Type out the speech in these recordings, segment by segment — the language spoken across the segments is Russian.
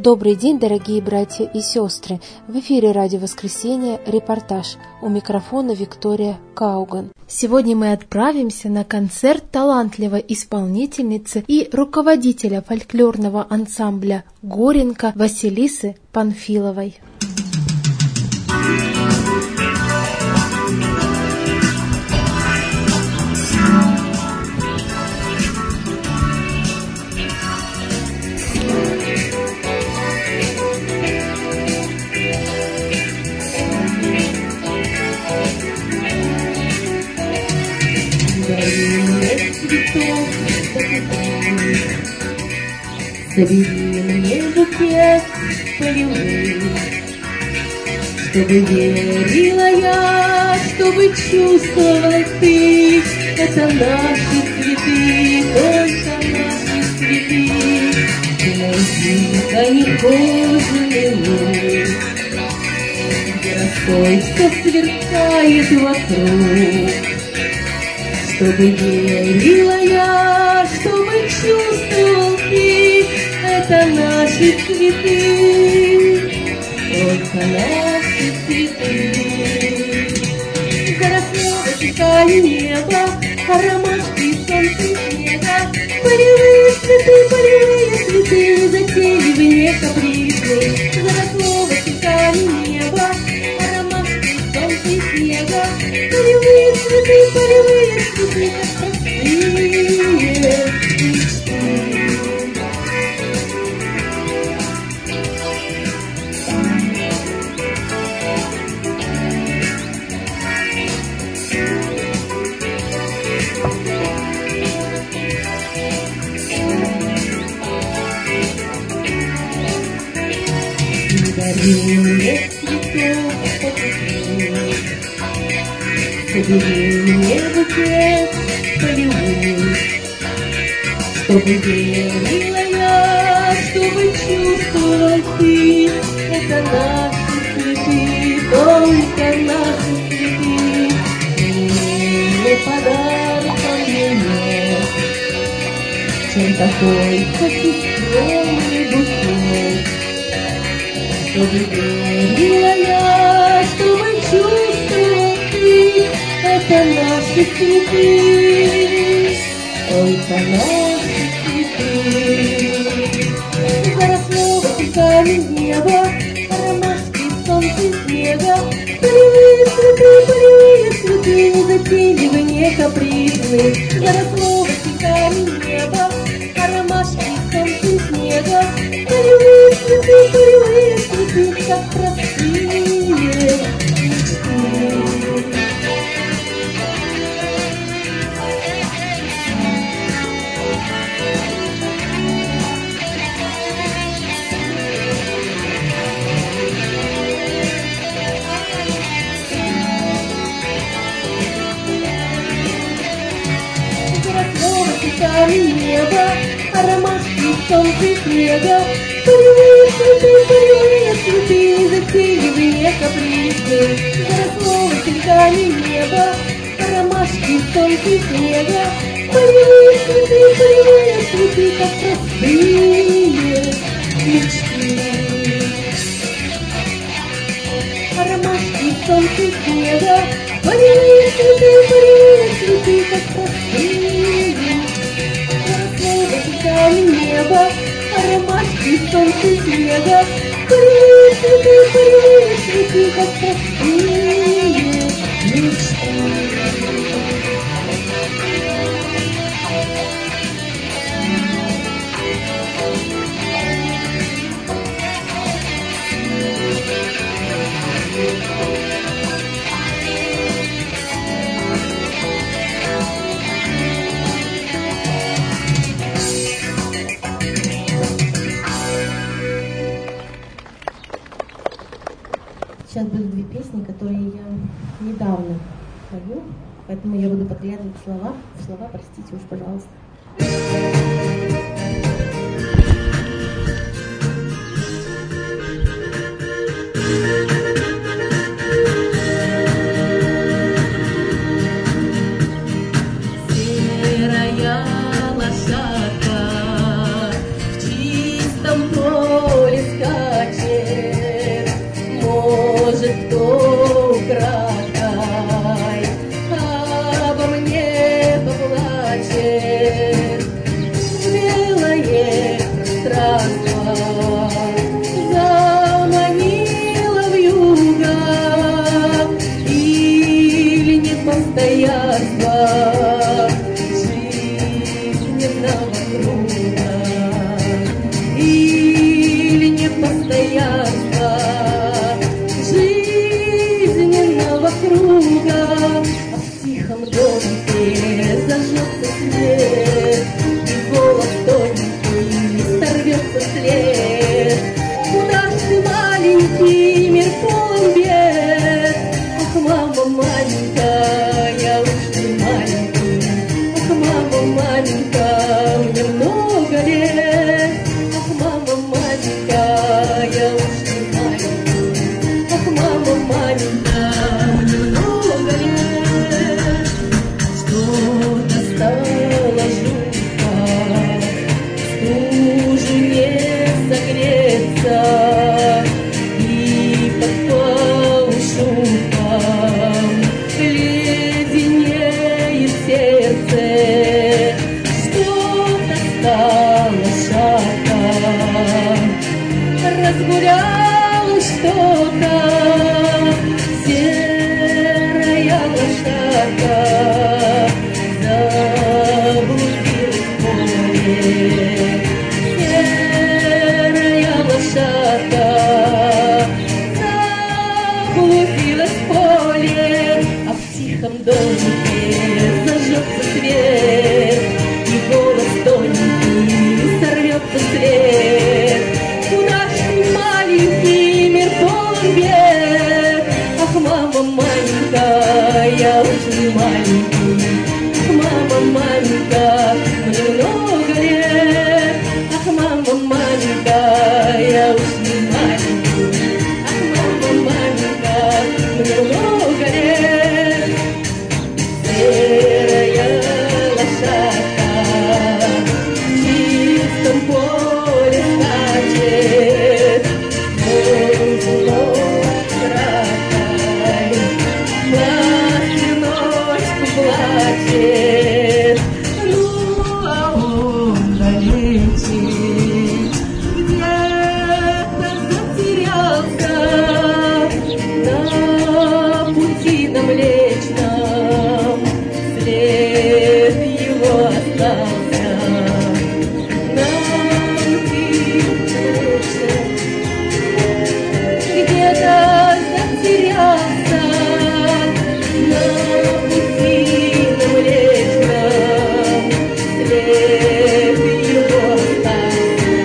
Добрый день, дорогие братья и сестры! В эфире «Радио Воскресенье», репортаж. У микрофона Виктория Кауган. Сегодня мы отправимся на концерт талантливой исполнительницы и руководителя фольклорного ансамбля «Горенка» Василисы Панфиловой. Собери мне букет полевых, чтобы верила я, чтобы чувствовал ты, это наши цветы, только наши цветы. Найди-ка нехоженый луг, где росой все сверкает вокруг, чтобы верила я, чтобы чувствовал ты, это наши цветы, только наши цветы. Заросло высокое небо, а ромашки, солнце, снега, полевые цветы, незатейливые, не капризные. Заросло высокое небо, а ромашки, солнце, снега, полевые цветы, как простые мечты. Дари мне цветов собери мне букет полевых, чтобы верила я, чтобы чувствовал ты, это наши цветы, только наши цветы. Не подарком мне, чем такой хочу скромный букет, чтобы верила я, чтобы чувствовал ты, это наши цветы, только наши цветы. Заросло высокое небо, ромашки, солнце, снега, полевые цветы, незатейливые, не капризные. Заросло высокое небо, ромашки, солнце, снега, полевые цветы, как простые мечты. Небо, а ромашки, солнце, снега, полевые цветы, незатейливые, не капризные. Заросло высокое небо, а ромашки, солнце, снега, полевые цветы, как простые мечты. А ромашки, солнце, снега, полевые цветы, как простые мечты. Небо, а ромашки, солнце, снега, полевые цветы, как простые мечты. Сейчас будут две песни, которые я недавно пою, поэтому я буду подглядывать слова. Слова, простите уж, пожалуйста. Серая лошадка в чистом поле разгулялось что-то, серая лошадка заблудилась в поле. Серая лошадка заблудилась в поле, а в тихом домике зажжется свет, и голос тоненький сорвется след. Куда ж ты, маленький, мир полон бед? Ах, мама, маменька, я уж не маленький. Ах, мама, маменька, мне много лет. Ах, мама, маменька, я уж не маленький. Ах, мама, маменька, мне много лет. Серая лошадка в чистом поле скачет, краткой, властью ночку плачет. Ну, а он далече где-то затерялся на пути на Млечном, след его остался на пути Млечном. Где-то затерялся на пути на Млечном, след его остался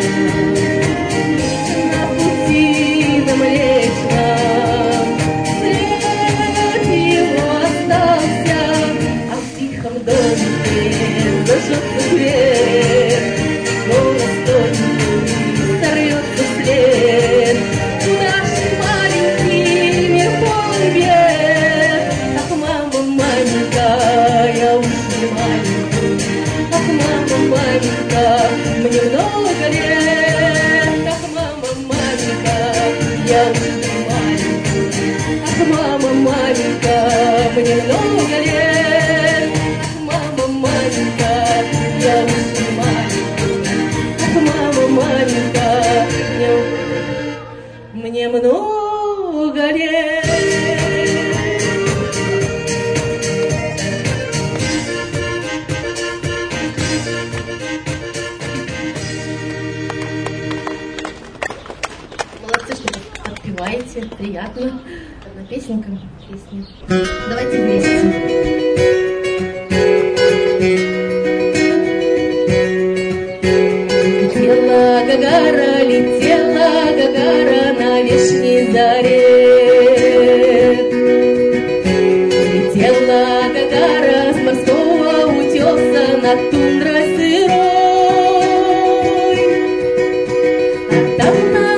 на пути на Млечном, след его остался, а в тихом домике зажжется свет, голос тоненький сорвется след. Куда ж ты, маленький, мир полон бед? Ах, мама, маменька, я уж не маленький. Ах, мама, маменька, мне много лет. Ах, мама, маменька, я уж не маленький. Ах, мама, маменька, мне много лет. Ах, мама, маменька, я уж не маленький. Ах, мама, маменька, мне много лет. Молодцы, что подпеваете, приятно. Одна песенка, песня. Давайте вместе. Летела Гагара на вешней заре. Летела Гагара с морского утеса над тундрой сырой. А там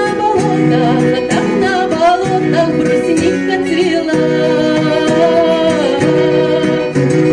на болотах брусника цвела.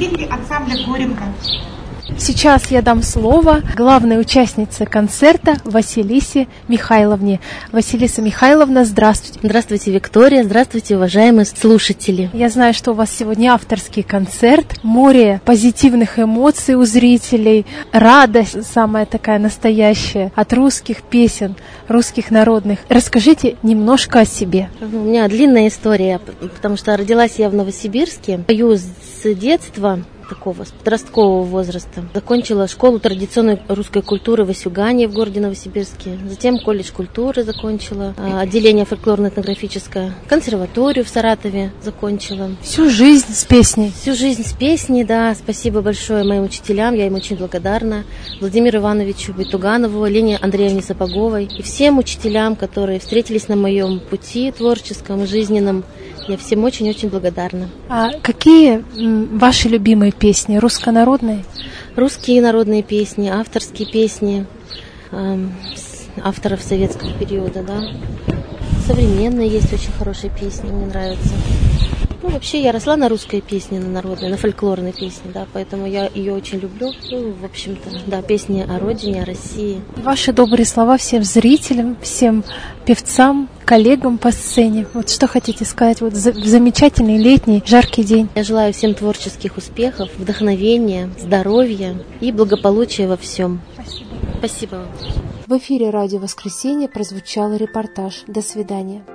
вокалистки ансамбля «Горенко». Сейчас я дам слово главной участнице концерта Василисе Михайловне. Василиса Михайловна, здравствуйте. Здравствуйте, Виктория. Здравствуйте, уважаемые слушатели. Я знаю, что у вас сегодня авторский концерт. Море позитивных эмоций у зрителей. Радость самая такая настоящая от русских песен, русских народных. Расскажите немножко о себе. У меня длинная история, потому что родилась я в Новосибирске. Пою с детства, такого с подросткового возраста. Закончила школу традиционной русской культуры в Васюгане в городе Новосибирске. Затем колледж культуры закончила, отделение фольклорно-этнографическое, консерваторию в Саратове закончила. Всю жизнь с песней? Всю жизнь с песней, да. Спасибо большое моим учителям, я им очень благодарна. Владимиру Ивановичу Байтуганову, Лене Андреевне Сапоговой и всем учителям, которые встретились на моем пути творческом и жизненном. Я всем очень-очень благодарна. А какие ваши любимые песни? Русско-народные? Русские народные песни, авторские песни авторов советского периода, да. Современные есть очень хорошие песни, мне нравятся. Ну, вообще, я росла на русской песне, на народной, на фольклорной песне, да, поэтому я ее очень люблю. Ну, в общем-то, да, песни о родине, о России. Ваши добрые слова всем зрителям, всем певцам, коллегам по сцене. Вот что хотите сказать вот в замечательный летний жаркий день? Я желаю всем творческих успехов, вдохновения, здоровья и благополучия во всем. Спасибо. Спасибо вам. В эфире «Радио Воскресенье» прозвучал репортаж. До свидания.